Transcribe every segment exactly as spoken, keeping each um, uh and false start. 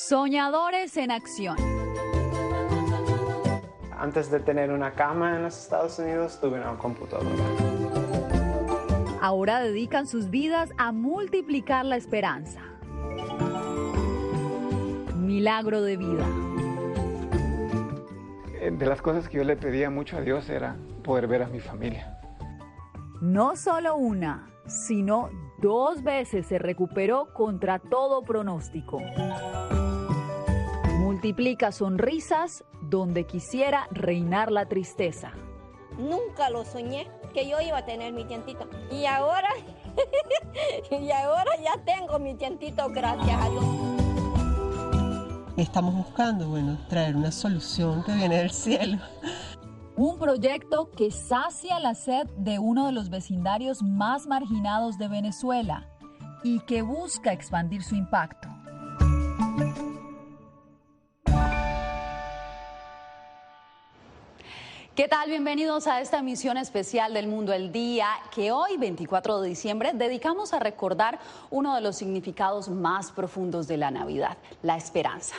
Soñadores en acción. Antes de tener una cama en los Estados Unidos, tuve una computadora. Ahora dedican sus vidas a multiplicar la esperanza. Milagro de vida. De las cosas que yo le pedía mucho a Dios era poder ver a mi familia. No solo una, sino dos veces se recuperó contra todo pronóstico. Multiplica sonrisas donde quisiera reinar la tristeza. Nunca lo soñé que yo iba a tener mi tientito. Y ahora, y ahora ya tengo mi tientito, gracias a Dios. Estamos buscando, bueno, traer una solución que viene del cielo. Un proyecto que sacia la sed de uno de los vecindarios más marginados de Venezuela y que busca expandir su impacto. ¿Qué tal? Bienvenidos a esta emisión especial del Mundo al Día, que hoy, veinticuatro de diciembre, dedicamos a recordar uno de los significados más profundos de la Navidad, la esperanza.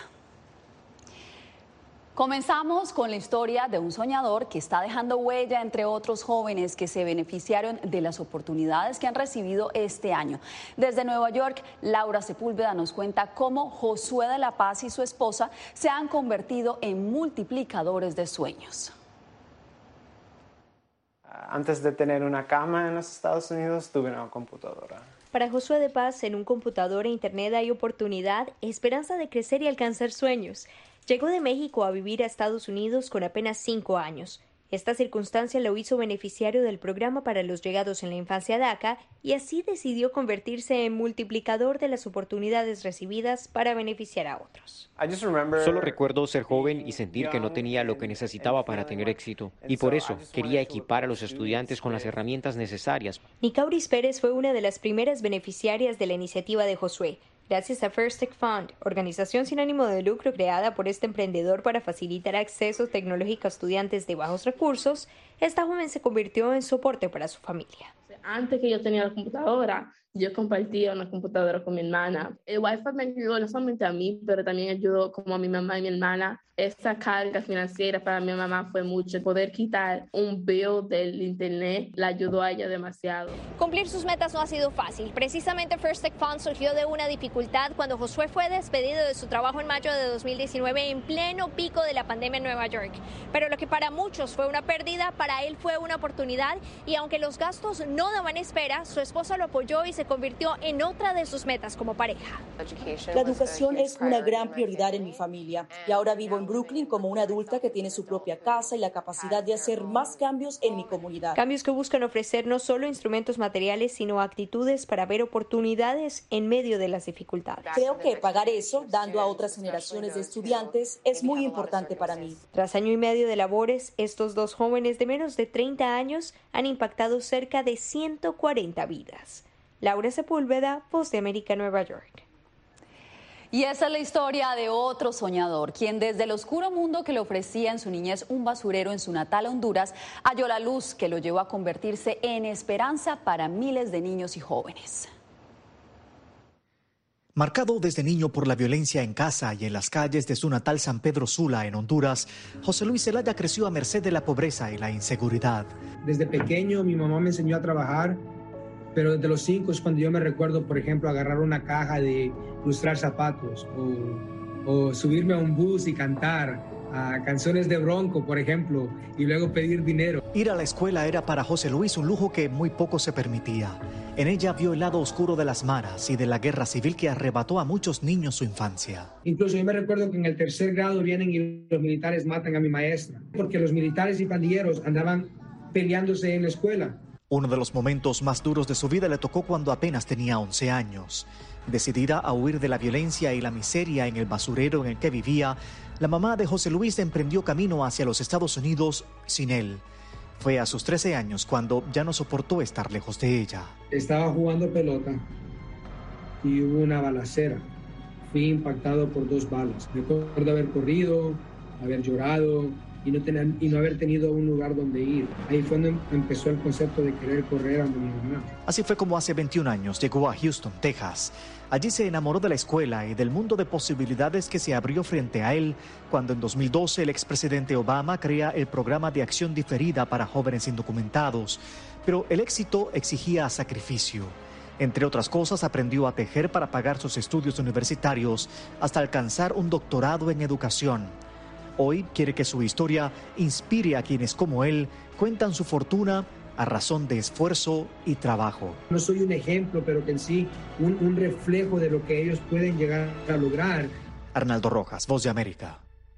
Comenzamos con la historia de un soñador que está dejando huella entre otros jóvenes que se beneficiaron de las oportunidades que han recibido este año. Desde Nueva York, Laura Sepúlveda nos cuenta cómo Josué de la Paz y su esposa se han convertido en multiplicadores de sueños. Antes de tener una cama en los Estados Unidos, tuve una computadora. Para Josué de Paz, en un computador e internet hay oportunidad, esperanza de crecer y alcanzar sueños. Llegó de México a vivir a Estados Unidos con apenas cinco años. Esta circunstancia lo hizo beneficiario del programa para los llegados en la infancia DACA y así decidió convertirse en multiplicador de las oportunidades recibidas para beneficiar a otros. Solo recuerdo ser joven y sentir que no tenía lo que necesitaba para tener éxito, y por eso quería equipar a los estudiantes con las herramientas necesarias. Nicauris Pérez fue una de las primeras beneficiarias de la iniciativa de Josué. Gracias a First Tech Fund, organización sin ánimo de lucro creada por este emprendedor para facilitar acceso tecnológico a estudiantes de bajos recursos, esta joven se convirtió en soporte para su familia. Antes que yo tenía la computadora, yo compartía una computadora con mi hermana. El Wi-Fi me ayudó no solamente a mí, pero también ayudó como a mi mamá y mi hermana. Esta carga financiera para mi mamá fue mucho. Poder quitar un bill del internet la ayudó a ella demasiado. Cumplir sus metas no ha sido fácil. Precisamente First Tech Fund surgió de una dificultad cuando Josué fue despedido de su trabajo en mayo de dos mil diecinueve en pleno pico de la pandemia en Nueva York. Pero lo que para muchos fue una pérdida, para él fue una oportunidad, y aunque los gastos no daban espera, su esposa lo apoyó y se convirtió en otra de sus metas como pareja. La educación es una gran prioridad en mi familia y ahora vivo en Brooklyn como una adulta que tiene su propia casa y la capacidad de hacer más cambios en mi comunidad. Cambios que buscan ofrecer no solo instrumentos materiales, sino actitudes para ver oportunidades en medio de las dificultades. Creo que pagar eso, dando a otras generaciones de estudiantes, es muy importante para mí. Tras año y medio de labores, estos dos jóvenes de menos de treinta años han impactado cerca de ciento cuarenta vidas. Laura Sepúlveda, Voz de América, Nueva York. Y esa es la historia de otro soñador, quien desde el oscuro mundo que le ofrecía en su niñez un basurero en su natal Honduras, halló la luz que lo llevó a convertirse en esperanza para miles de niños y jóvenes. Marcado desde niño por la violencia en casa y en las calles de su natal San Pedro Sula, en Honduras, José Luis Zelaya creció a merced de la pobreza y la inseguridad. Desde pequeño mi mamá me enseñó a trabajar, pero desde los cinco es cuando yo me recuerdo, por ejemplo, agarrar una caja de lustrar zapatos o, o subirme a un bus y cantar a canciones de Bronco, por ejemplo, y luego pedir dinero. Ir a la escuela era para José Luis un lujo que muy poco se permitía. En ella vio el lado oscuro de las maras y de la guerra civil que arrebató a muchos niños su infancia. Incluso yo me recuerdo que en el tercer grado vienen y los militares matan a mi maestra, porque los militares y pandilleros andaban peleándose en la escuela. Uno de los momentos más duros de su vida le tocó cuando apenas tenía once años. Decidida a huir de la violencia y la miseria en el basurero en el que vivía, la mamá de José Luis emprendió camino hacia los Estados Unidos sin él. Fue a sus trece años cuando ya no soportó estar lejos de ella. Estaba jugando pelota y hubo una balacera. Fui impactado por dos balas. Me acuerdo haber corrido, haber llorado y no, tener, y no haber tenido un lugar donde ir. Ahí fue donde empezó el concepto de querer correr a mi mamá. Así fue como hace veintiún años llegó a Houston, Texas. Allí se enamoró de la escuela y del mundo de posibilidades que se abrió frente a él cuando en dos mil doce el expresidente Obama crea el programa de acción diferida para jóvenes indocumentados. Pero el éxito exigía sacrificio. Entre otras cosas, aprendió a tejer para pagar sus estudios universitarios hasta alcanzar un doctorado en educación. Hoy quiere que su historia inspire a quienes como él cuentan su fortuna a razón de esfuerzo y trabajo. No soy un ejemplo, pero que en sí un, un reflejo de lo que ellos pueden llegar a lograr. Arnaldo Rojas, Voz de América.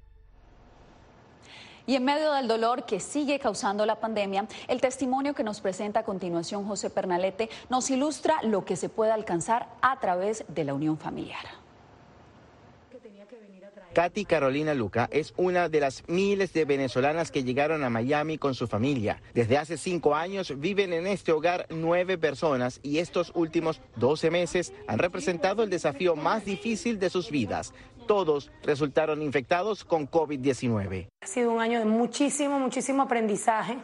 Y en medio del dolor que sigue causando la pandemia, el testimonio que nos presenta a continuación José Pernalete nos ilustra lo que se puede alcanzar a través de la unión familiar. Katy Carolina Luca es una de las miles de venezolanas que llegaron a Miami con su familia. Desde hace cinco años viven en este hogar nueve personas y estos últimos doce meses han representado el desafío más difícil de sus vidas. Todos resultaron infectados con COVID diecinueve. Ha sido un año de muchísimo, muchísimo aprendizaje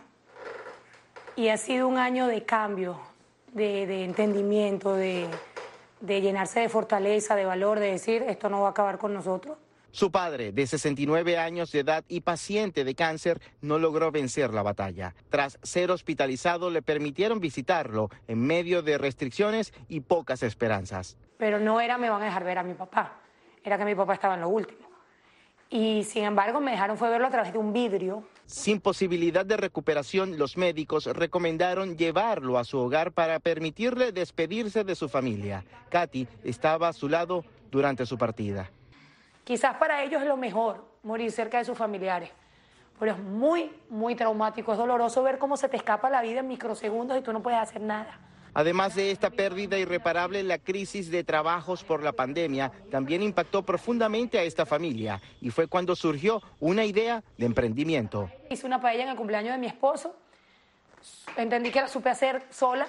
y ha sido un año de cambio, de, de entendimiento, de, de llenarse de fortaleza, de valor, de decir esto no va a acabar con nosotros. Su padre, de sesenta y nueve años de edad y paciente de cáncer, no logró vencer la batalla. Tras ser hospitalizado, le permitieron visitarlo en medio de restricciones y pocas esperanzas. Pero no era me van a dejar ver a mi papá, era que mi papá estaba en lo último. Y sin embargo me dejaron fue verlo a través de un vidrio. Sin posibilidad de recuperación, los médicos recomendaron llevarlo a su hogar para permitirle despedirse de su familia. Katy estaba a su lado durante su partida. Quizás para ellos es lo mejor, morir cerca de sus familiares, pero es muy, muy traumático, es doloroso ver cómo se te escapa la vida en microsegundos y tú no puedes hacer nada. Además de esta pérdida irreparable, la crisis de trabajos por la pandemia también impactó profundamente a esta familia y fue cuando surgió una idea de emprendimiento. Hice una paella en el cumpleaños de mi esposo, entendí que la supe hacer sola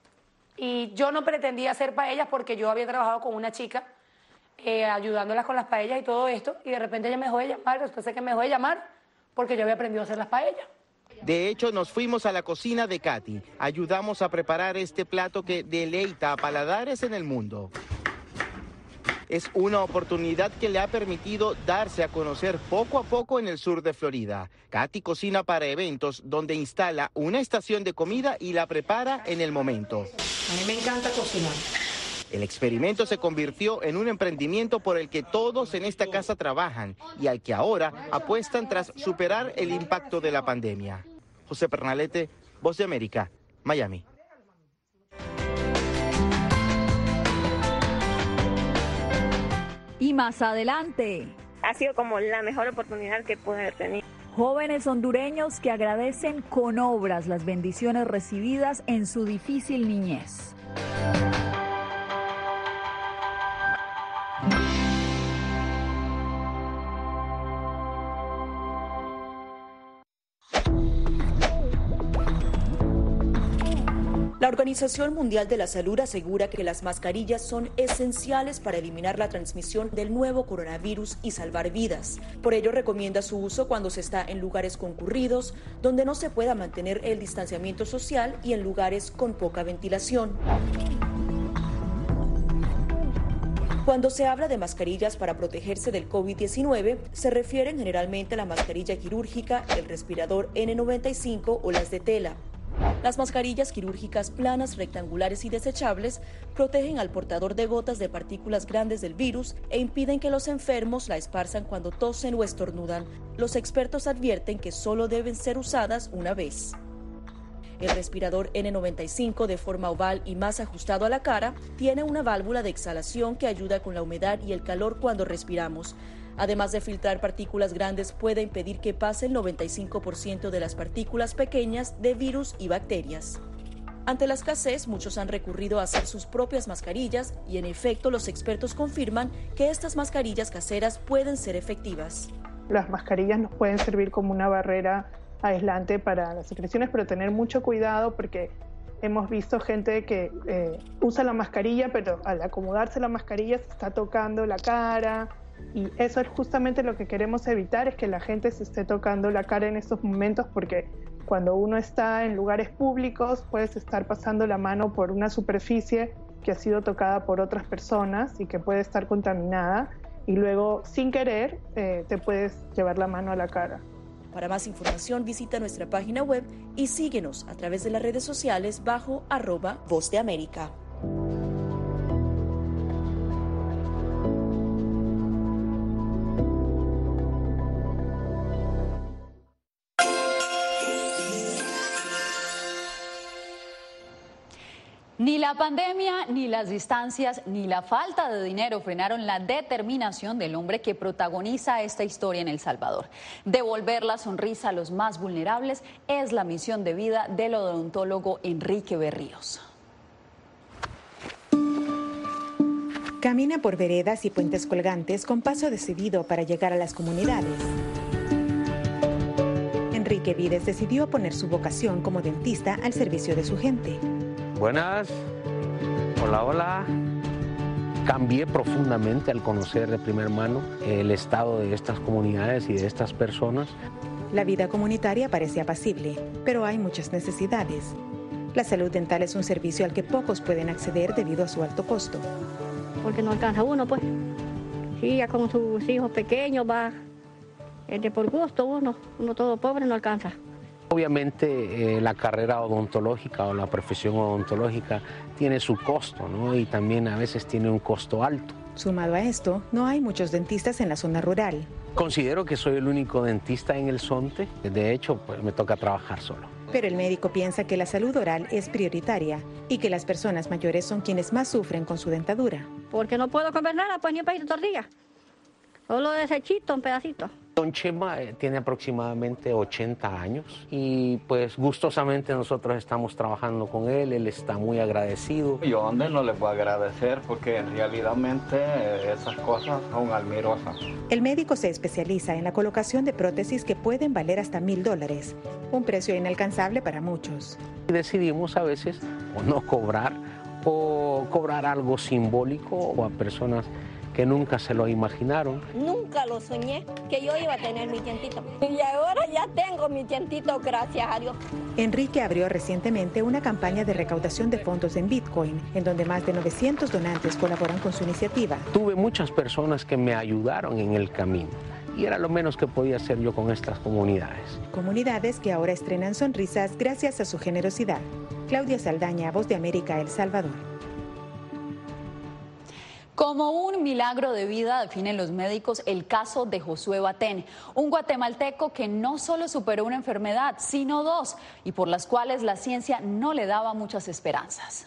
y yo no pretendía hacer paellas porque yo había trabajado con una chica Eh, ayudándolas con las paellas y todo esto, y de repente ella me dejó de llamar, después sé que me dejó de llamar porque yo había aprendido a hacer las paellas. De hecho, nos fuimos a la cocina de Katy, ayudamos a preparar este plato que deleita a paladares en el mundo. Es una oportunidad que le ha permitido darse a conocer poco a poco en el sur de Florida. Katy cocina para eventos donde instala una estación de comida y la prepara en el momento. A mí me encanta cocinar. El experimento se convirtió en un emprendimiento por el que todos en esta casa trabajan y al que ahora apuestan tras superar el impacto de la pandemia. José Pernalete, Voz de América, Miami. Y más adelante. Ha sido como la mejor oportunidad que pude haber tenido. Jóvenes hondureños que agradecen con obras las bendiciones recibidas en su difícil niñez. La Organización Mundial de la Salud asegura que las mascarillas son esenciales para eliminar la transmisión del nuevo coronavirus y salvar vidas. Por ello, recomienda su uso cuando se está en lugares concurridos, donde no se pueda mantener el distanciamiento social y en lugares con poca ventilación. Cuando se habla de mascarillas para protegerse del COVID diecinueve, se refieren generalmente a la mascarilla quirúrgica, el respirador ene noventa y cinco o las de tela. Las mascarillas quirúrgicas planas, rectangulares y desechables protegen al portador de gotas de partículas grandes del virus e impiden que los enfermos la esparzan cuando tosen o estornudan. Los expertos advierten que solo deben ser usadas una vez. El respirador ene noventa y cinco, de forma oval y más ajustado a la cara, tiene una válvula de exhalación que ayuda con la humedad y el calor cuando respiramos. Además de filtrar partículas grandes, puede impedir que pase el noventa y cinco por ciento de las partículas pequeñas de virus y bacterias. Ante la escasez, muchos han recurrido a hacer sus propias mascarillas y, en efecto, los expertos confirman que estas mascarillas caseras pueden ser efectivas. Las mascarillas nos pueden servir como una barrera aislante para las secreciones, pero tener mucho cuidado porque hemos visto gente que eh, usa la mascarilla, pero al acomodarse la mascarilla se está tocando la cara, Y eso es justamente lo que queremos evitar, es que la gente se esté tocando la cara en estos momentos, porque cuando uno está en lugares públicos puedes estar pasando la mano por una superficie que ha sido tocada por otras personas y que puede estar contaminada, y luego sin querer eh, te puedes llevar la mano a la cara. Para más información visita nuestra página web y síguenos a través de las redes sociales bajo arroba Voz de América. Ni la pandemia, ni las distancias, ni la falta de dinero frenaron la determinación del hombre que protagoniza esta historia en El Salvador. Devolver la sonrisa a los más vulnerables es la misión de vida del odontólogo Enrique Berríos. Camina por veredas y puentes colgantes con paso decidido para llegar a las comunidades. Enrique Vides decidió poner su vocación como dentista al servicio de su gente. Buenas, hola, hola. Cambié profundamente al conocer de primera mano el estado de estas comunidades y de estas personas. La vida comunitaria parece apacible, pero hay muchas necesidades. La salud dental es un servicio al que pocos pueden acceder debido a su alto costo. Porque no alcanza uno, pues. Sí, ya con sus hijos pequeños va, es de por gusto uno, uno todo pobre no alcanza. Obviamente eh, la carrera odontológica o la profesión odontológica tiene su costo, ¿no? Y también a veces tiene un costo alto. Sumado a esto, no hay muchos dentistas en la zona rural. Considero que soy el único dentista en el Zonte. De hecho, pues me toca trabajar solo. Pero el médico piensa que la salud oral es prioritaria y que las personas mayores son quienes más sufren con su dentadura. Porque no puedo comer nada, pues ni un pedacito de tortilla. Solo desechito, un pedacito. Don Chema eh, tiene aproximadamente ochenta años y pues gustosamente nosotros estamos trabajando con él, él está muy agradecido. Yo donde no le puedo agradecer porque realmente eh, esas cosas son admirosas. El médico se especializa en la colocación de prótesis que pueden valer hasta mil dólares, un precio inalcanzable para muchos. Y decidimos a veces o no cobrar o cobrar algo simbólico o a personas que nunca se lo imaginaron. Nunca lo soñé que yo iba a tener mi dientito. Y ahora ya tengo mi dientito, gracias a Dios. Enrique abrió recientemente una campaña de recaudación de fondos en Bitcoin, en donde más de novecientos donantes colaboran con su iniciativa. Tuve muchas personas que me ayudaron en el camino y era lo menos que podía hacer yo con estas comunidades. Comunidades que ahora estrenan sonrisas gracias a su generosidad. Claudia Saldaña, Voz de América, El Salvador. Como un milagro de vida definen los médicos el caso de Josué Batén, un guatemalteco que no solo superó una enfermedad, sino dos, y por las cuales la ciencia no le daba muchas esperanzas.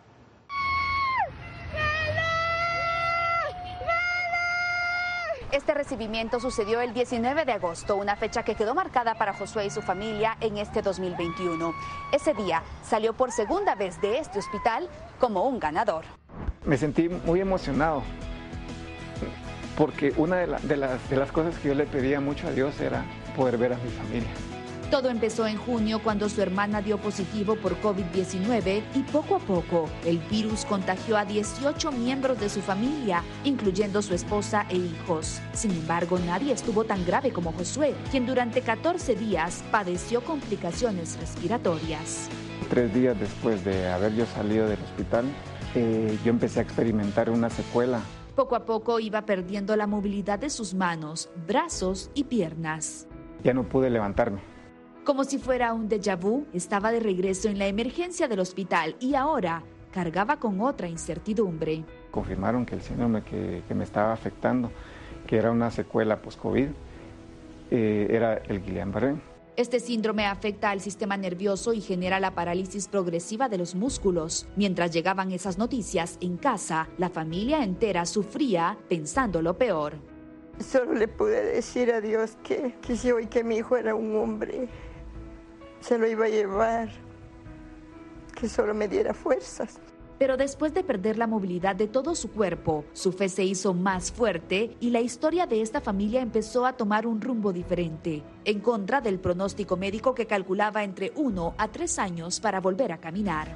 Este recibimiento sucedió el diecinueve de agosto, una fecha que quedó marcada para Josué y su familia en este dos mil veintiuno. Ese día salió por segunda vez de este hospital como un ganador. Me sentí muy emocionado porque una de, la, de, las, de las cosas que yo le pedía mucho a Dios era poder ver a mi familia. Todo empezó en junio cuando su hermana dio positivo por COVID diecinueve y poco a poco el virus contagió a dieciocho miembros de su familia, incluyendo su esposa e hijos. Sin embargo, nadie estuvo tan grave como Josué, quien durante catorce días padeció complicaciones respiratorias. Tres días después de haber yo salido del hospital, Eh, yo empecé a experimentar una secuela. Poco a poco iba perdiendo la movilidad de sus manos, brazos y piernas. Ya no pude levantarme. Como si fuera un déjà vu, estaba de regreso en la emergencia del hospital y ahora cargaba con otra incertidumbre. Confirmaron que el síndrome que, que me estaba afectando, que era una secuela post-COVID, eh, era el Guillain-Barré. Este síndrome afecta al sistema nervioso y genera la parálisis progresiva de los músculos. Mientras llegaban esas noticias en casa, la familia entera sufría pensando lo peor. Solo le pude decir a Dios que, que si hoy que mi hijo era un hombre, se lo iba a llevar, que solo me diera fuerzas. Pero después de perder la movilidad de todo su cuerpo, su fe se hizo más fuerte y la historia de esta familia empezó a tomar un rumbo diferente, en contra del pronóstico médico que calculaba entre uno a tres años para volver a caminar.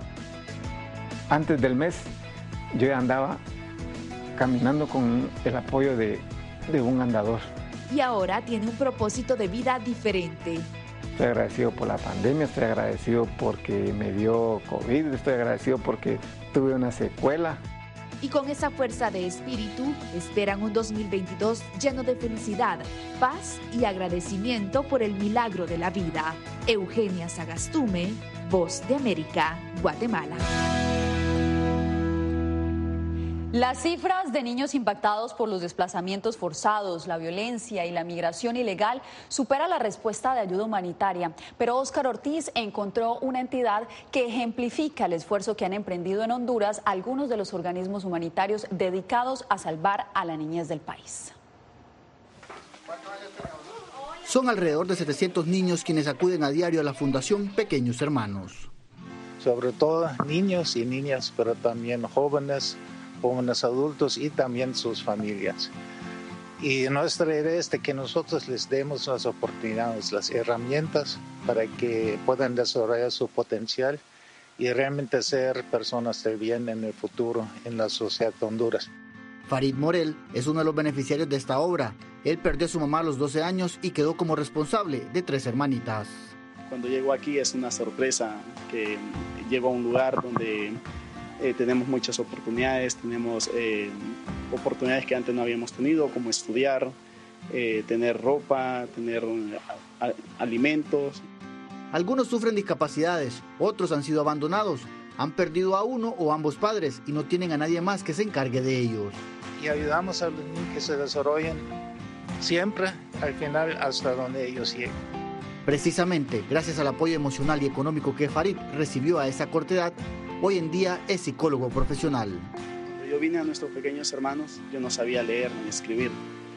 Antes del mes, yo ya andaba caminando con el apoyo de, de un andador. Y ahora tiene un propósito de vida diferente. Estoy agradecido por la pandemia, estoy agradecido porque me dio COVID, estoy agradecido porque tuve una secuela. Y con esa fuerza de espíritu, esperan un dos mil veintidós lleno de felicidad, paz y agradecimiento por el milagro de la vida. Eugenia Sagastume, Voz de América, Guatemala. Las cifras de niños impactados por los desplazamientos forzados, la violencia y la migración ilegal supera la respuesta de ayuda humanitaria. Pero Óscar Ortiz encontró una entidad que ejemplifica el esfuerzo que han emprendido en Honduras algunos de los organismos humanitarios dedicados a salvar a la niñez del país. Son alrededor de setecientos niños quienes acuden a diario a la Fundación Pequeños Hermanos. Sobre todo niños y niñas, pero también jóvenes, jóvenes adultos y también sus familias. Y nuestra idea es de que nosotros les demos las oportunidades, las herramientas para que puedan desarrollar su potencial y realmente ser personas de bien en el futuro en la sociedad de Honduras. Farid Morel es uno de los beneficiarios de esta obra. Él perdió a su mamá a los doce años y quedó como responsable de tres hermanitas. Cuando llego aquí es una sorpresa que llego a un lugar donde Eh, tenemos muchas oportunidades, tenemos eh, oportunidades que antes no habíamos tenido, como estudiar, eh, tener ropa, tener a, a, alimentos. Algunos sufren discapacidades, otros han sido abandonados, han perdido a uno o ambos padres y no tienen a nadie más que se encargue de ellos. Y ayudamos a los niños que se desarrollen siempre, al final, hasta donde ellos lleguen. Precisamente, gracias al apoyo emocional y económico que Farid recibió a esa corta edad, hoy en día es psicólogo profesional. Cuando yo vine a nuestros pequeños hermanos, yo no sabía leer ni escribir.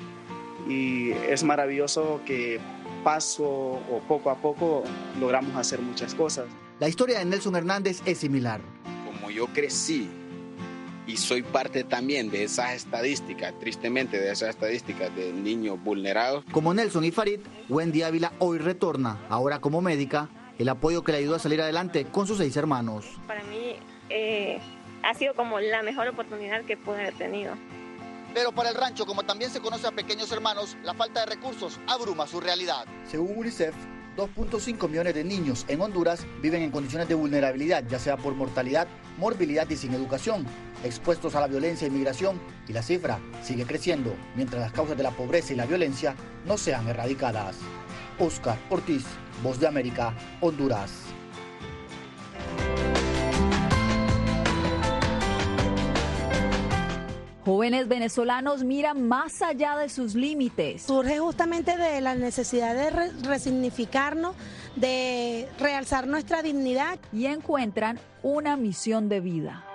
Y es maravilloso que paso o poco a poco logramos hacer muchas cosas. La historia de Nelson Hernández es similar. Como yo crecí y soy parte también de esas estadísticas, tristemente de esas estadísticas de niños vulnerados. Como Nelson y Farid, Wendy Ávila hoy retorna, ahora como médica, el apoyo que le ayudó a salir adelante con sus seis hermanos. Para mí eh, ha sido como la mejor oportunidad que pude haber tenido. Pero para el rancho, como también se conoce a Pequeños Hermanos, la falta de recursos abruma su realidad. Según UNICEF, dos punto cinco millones de niños en Honduras viven en condiciones de vulnerabilidad, ya sea por mortalidad, morbilidad y sin educación, expuestos a la violencia y migración, y la cifra sigue creciendo, mientras las causas de la pobreza y la violencia no sean erradicadas. Óscar Ortiz, Voz de América, Honduras. Jóvenes venezolanos miran más allá de sus límites. Surge justamente de la necesidad de re resignificarnos, de realzar nuestra dignidad. Y encuentran una misión de vida.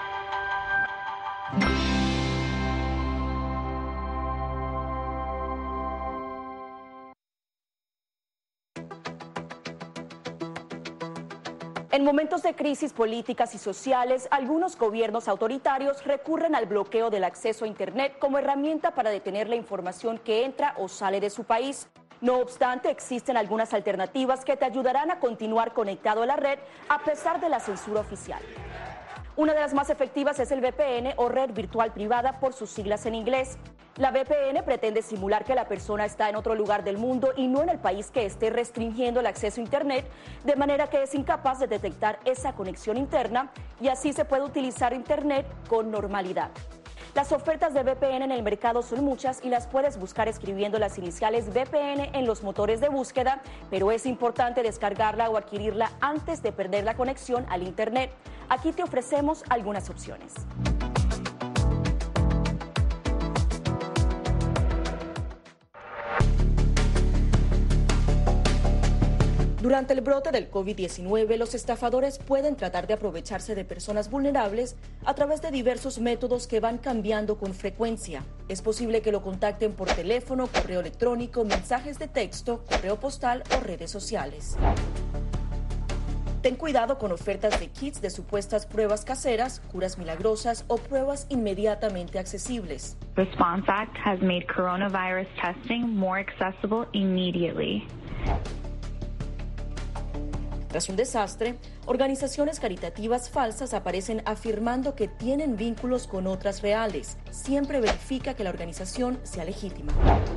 En momentos de crisis políticas y sociales, algunos gobiernos autoritarios recurren al bloqueo del acceso a Internet como herramienta para detener la información que entra o sale de su país. No obstante, existen algunas alternativas que te ayudarán a continuar conectado a la red a pesar de la censura oficial. Una de las más efectivas es el V P N o red virtual privada por sus siglas en inglés. La V P N pretende simular que la persona está en otro lugar del mundo y no en el país que esté restringiendo el acceso a Internet, de manera que es incapaz de detectar esa conexión interna y así se puede utilizar Internet con normalidad. Las ofertas de V P N en el mercado son muchas y las puedes buscar escribiendo las iniciales V P N en los motores de búsqueda, pero es importante descargarla o adquirirla antes de perder la conexión al Internet. Aquí te ofrecemos algunas opciones. Durante el brote del COVID diecinueve, los estafadores pueden tratar de aprovecharse de personas vulnerables a través de diversos métodos que van cambiando con frecuencia. Es posible que lo contacten por teléfono, correo electrónico, mensajes de texto, correo postal o redes sociales. Ten cuidado con ofertas de kits de supuestas pruebas caseras, curas milagrosas o pruebas inmediatamente accesibles. Response Act has made coronavirus testing more accessible immediately. Tras un desastre, organizaciones caritativas falsas aparecen afirmando que tienen vínculos con otras reales. Siempre verifica que la organización sea legítima.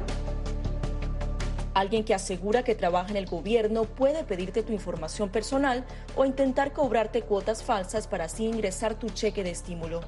Alguien que asegura que trabaja en el gobierno puede pedirte tu información personal o intentar cobrarte cuotas falsas para así ingresar tu cheque de estímulo.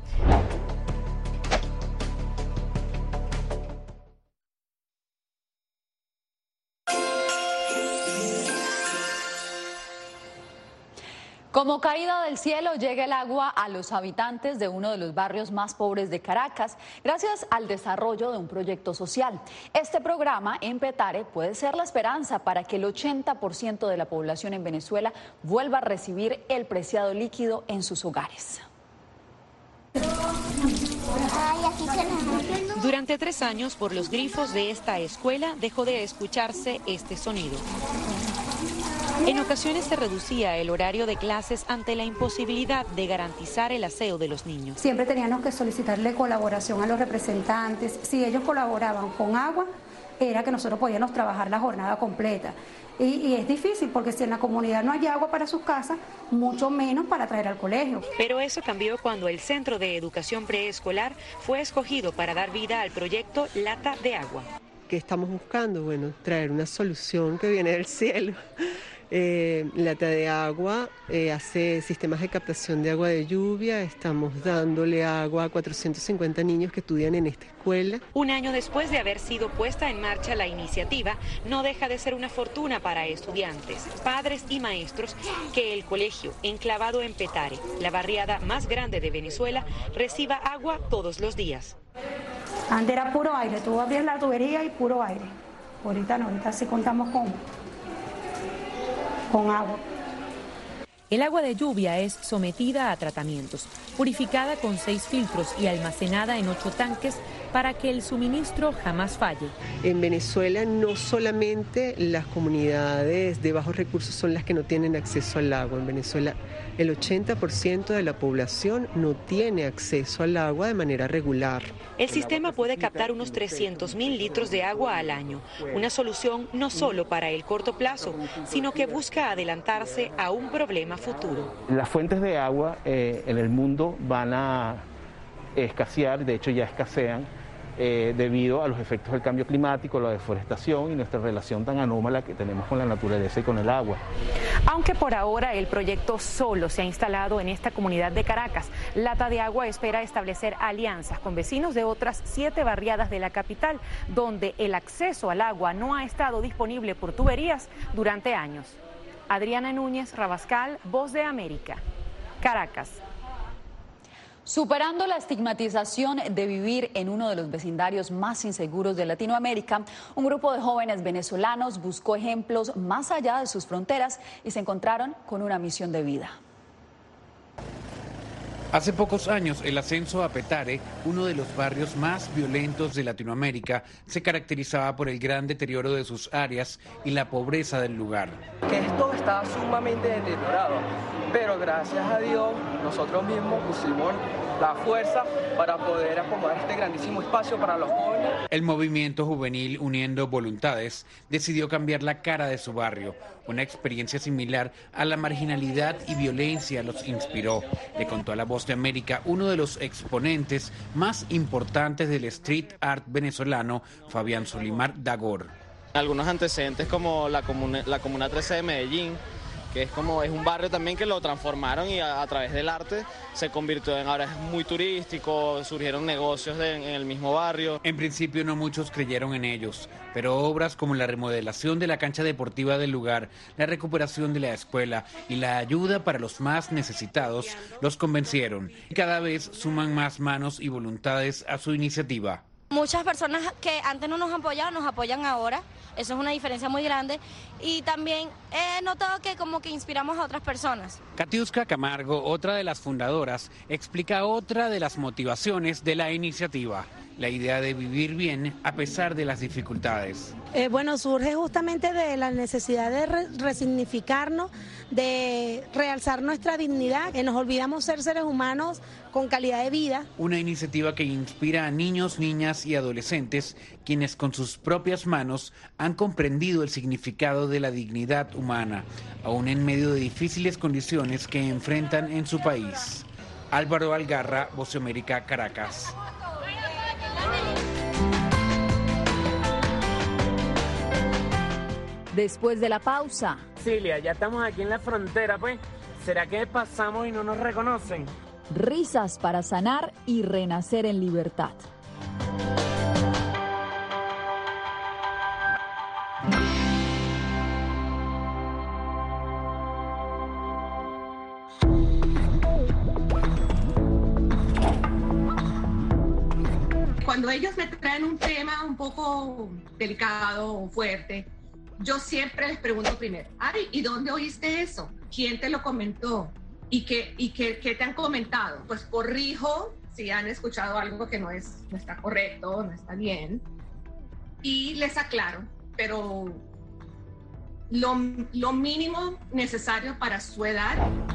Como caída del cielo llega el agua a los habitantes de uno de los barrios más pobres de Caracas, gracias al desarrollo de un proyecto social. Este programa en Petare puede ser la esperanza para que el ochenta por ciento de la población en Venezuela vuelva a recibir el preciado líquido en sus hogares. Durante tres años, por los grifos de esta escuela dejó de escucharse este sonido. En ocasiones se reducía el horario de clases ante la imposibilidad de garantizar el aseo de los niños. Siempre teníamos que solicitarle colaboración a los representantes. Si ellos colaboraban con agua, era que nosotros podíamos trabajar la jornada completa. Y, y es difícil porque si en la comunidad no hay agua para sus casas, mucho menos para traer al colegio. Pero eso cambió cuando el Centro de Educación Preescolar fue escogido para dar vida al proyecto Lata de Agua. ¿Qué estamos buscando? Bueno, traer una solución que viene del cielo. Eh, Lata de Agua eh, hace sistemas de captación de agua de lluvia. Estamos dándole agua a cuatrocientos cincuenta niños que estudian en esta escuela. Un año después de haber sido puesta en marcha la iniciativa, no deja de ser una fortuna para estudiantes, padres y maestros que el colegio, enclavado en Petare, la barriada más grande de Venezuela, reciba agua todos los días. Antes era puro aire, tú abrías la tubería y puro aire. Ahorita no, ahorita sí contamos con... con agua. El agua de lluvia es sometida a tratamientos, purificada con seis filtros y almacenada en ocho tanques para que el suministro jamás falle. En Venezuela no solamente las comunidades de bajos recursos son las que no tienen acceso al agua. En Venezuela el ochenta por ciento de la población no tiene acceso al agua de manera regular. El sistema puede captar unos trescientos mil litros de agua al año, una solución no solo para el corto plazo, sino que busca adelantarse a un problema futuro. Las fuentes de agua eh, en el mundo van a escasear, de hecho ya escasean, eh, debido a los efectos del cambio climático, la deforestación y nuestra relación tan anómala que tenemos con la naturaleza y con el agua. Aunque por ahora el proyecto solo se ha instalado en esta comunidad de Caracas, Lata de Agua espera establecer alianzas con vecinos de otras siete barriadas de la capital, donde el acceso al agua no ha estado disponible por tuberías durante años. Adriana Núñez Rabascal, Voz de América, Caracas. Superando la estigmatización de vivir en uno de los vecindarios más inseguros de Latinoamérica, un grupo de jóvenes venezolanos buscó ejemplos más allá de sus fronteras y se encontraron con una misión de vida. Hace pocos años, el ascenso a Petare, uno de los barrios más violentos de Latinoamérica, se caracterizaba por el gran deterioro de sus áreas y la pobreza del lugar. Que esto estaba sumamente deteriorado, pero gracias a Dios nosotros mismos pusimos la fuerza para poder acomodar este grandísimo espacio para los jóvenes. El movimiento juvenil Uniendo Voluntades decidió cambiar la cara de su barrio. Una experiencia similar a la marginalidad y violencia los inspiró. Le contó a La Voz de América uno de los exponentes más importantes del street art venezolano, Fabián Solimar Dagor. Algunos antecedentes como la Comuna, la Comuna trece de Medellín, que es como es un barrio también que lo transformaron y a, a través del arte se convirtió en, ahora es muy turístico, surgieron negocios de, en el mismo barrio. En principio no muchos creyeron en ellos, pero obras como la remodelación de la cancha deportiva del lugar, la recuperación de la escuela y la ayuda para los más necesitados los convencieron. Y cada vez suman más manos y voluntades a su iniciativa. Muchas personas que antes no nos apoyaban, nos apoyan ahora. Eso es una diferencia muy grande. Y también he notado que como que inspiramos a otras personas. Katiuska Camargo, otra de las fundadoras, explica otra de las motivaciones de la iniciativa. la idea de vivir bien a pesar de las dificultades. Eh, bueno, surge justamente de la necesidad de re resignificarnos, de realzar nuestra dignidad, que nos olvidamos ser seres humanos con calidad de vida. Una iniciativa que inspira a niños, niñas y adolescentes, quienes con sus propias manos han comprendido el significado de la dignidad humana, aún en medio de difíciles condiciones que enfrentan en su país. Álvaro Algarra, Voz de América, Caracas. Después de la pausa. Cilia, ya estamos aquí en la frontera, pues. ¿Será que pasamos y no nos reconocen? Risas para sanar y renacer en libertad. Cuando ellos me traen un tema un poco delicado o fuerte, yo siempre les pregunto primero, ay, ¿y dónde oíste eso? ¿Quién te lo comentó? ¿Y qué, y qué, qué te han comentado? Pues corrijo si han escuchado algo que no, es, no está correcto, no está bien, y les aclaro, pero lo, lo mínimo necesario para su edad.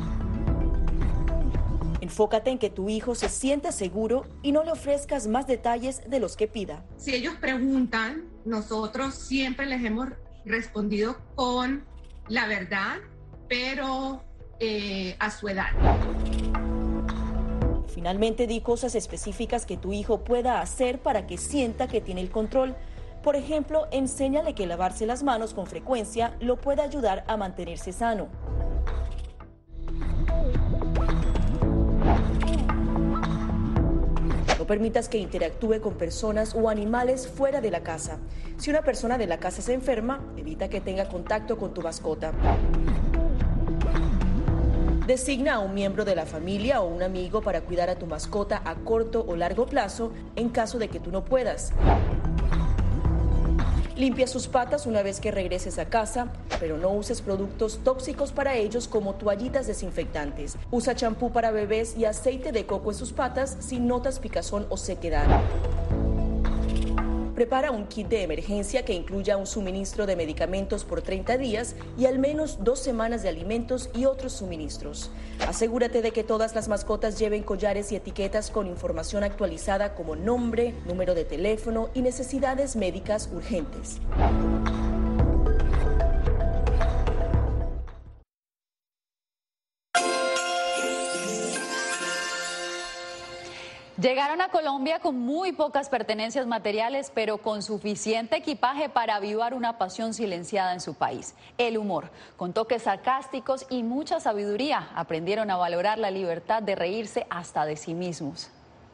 Enfócate en que tu hijo se sienta seguro y no le ofrezcas más detalles de los que pida. Si ellos preguntan, nosotros siempre les hemos respondido con la verdad, pero eh, a su edad. Finalmente, di cosas específicas que tu hijo pueda hacer para que sienta que tiene el control. Por ejemplo, enséñale que lavarse las manos con frecuencia lo puede ayudar a mantenerse sano. No permitas que interactúe con personas o animales fuera de la casa. Si una persona de la casa se enferma, evita que tenga contacto con tu mascota. Designa a un miembro de la familia o un amigo para cuidar a tu mascota a corto o largo plazo en caso de que tú no puedas. Limpia sus patas una vez que regreses a casa, pero no uses productos tóxicos para ellos como toallitas desinfectantes. Usa champú para bebés y aceite de coco en sus patas si notas picazón o sequedad. Prepara un kit de emergencia que incluya un suministro de medicamentos por treinta días y al menos dos semanas de alimentos y otros suministros. Asegúrate de que todas las mascotas lleven collares y etiquetas con información actualizada como nombre, número de teléfono y necesidades médicas urgentes. Llegaron a Colombia con muy pocas pertenencias materiales, pero con suficiente equipaje para avivar una pasión silenciada en su país, el humor. Con toques sarcásticos y mucha sabiduría, aprendieron a valorar la libertad de reírse hasta de sí mismos.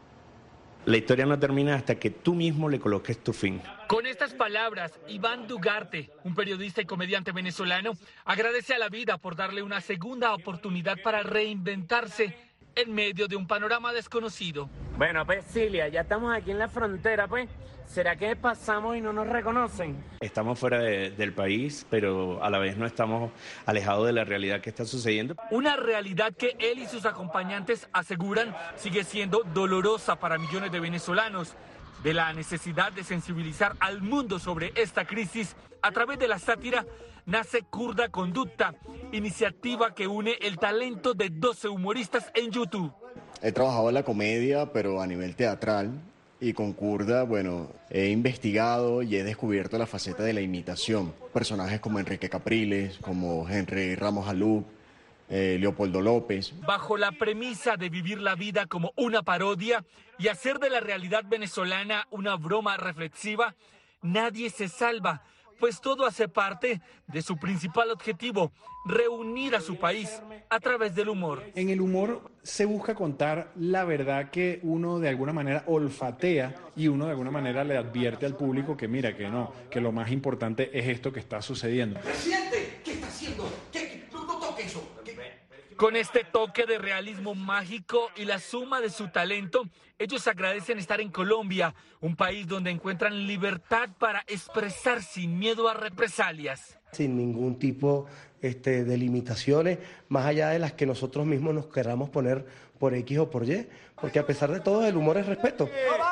La historia no termina hasta que tú mismo le coloques tu fin. Con estas palabras, Iván Dugarte, un periodista y comediante venezolano, agradece a la vida por darle una segunda oportunidad para reinventarse en medio de un panorama desconocido. Bueno, pues Cilia, ya estamos aquí en la frontera, pues. ¿Será que pasamos y no nos reconocen? Estamos fuera de, del país, pero a la vez no estamos alejados de la realidad que está sucediendo. Una realidad que él y sus acompañantes aseguran sigue siendo dolorosa para millones de venezolanos. De la necesidad de sensibilizar al mundo sobre esta crisis a través de la sátira, nace Kurda Conducta, iniciativa que une el talento de doce humoristas en YouTube. He trabajado en la comedia, pero a nivel teatral, y con Kurda, bueno, he investigado y he descubierto la faceta de la imitación. Personajes como Enrique Capriles, como Henry Ramos Alup, eh, Leopoldo López. Bajo la premisa de vivir la vida como una parodia y hacer de la realidad venezolana una broma reflexiva, nadie se salva, pues todo hace parte de su principal objetivo, reunir a su país a través del humor. En el humor se busca contar la verdad que uno de alguna manera olfatea y uno de alguna manera le advierte al público que mira, que no, que lo más importante es esto que está sucediendo. Presidente, ¿qué está haciendo? ¿Qué? No, no toque eso. ¿Qué? Con este toque de realismo mágico y la suma de su talento, ellos agradecen estar en Colombia, un país donde encuentran libertad para expresar sin miedo a represalias. sin ningún tipo este, de limitaciones, más allá de las que nosotros mismos nos queramos poner por X o por Y, porque a pesar de todo el humor es respeto.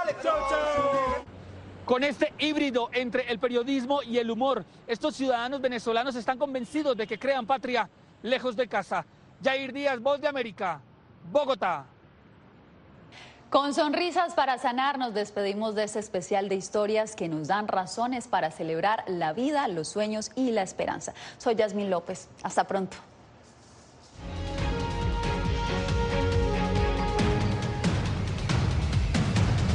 Con este híbrido entre el periodismo y el humor, estos ciudadanos venezolanos están convencidos de que crean patria lejos de casa. Yair Díaz, Voz de América, Bogotá. Con sonrisas para sanar, nos despedimos de este especial de historias que nos dan razones para celebrar la vida, los sueños y la esperanza. Soy Yasmín López. Hasta pronto.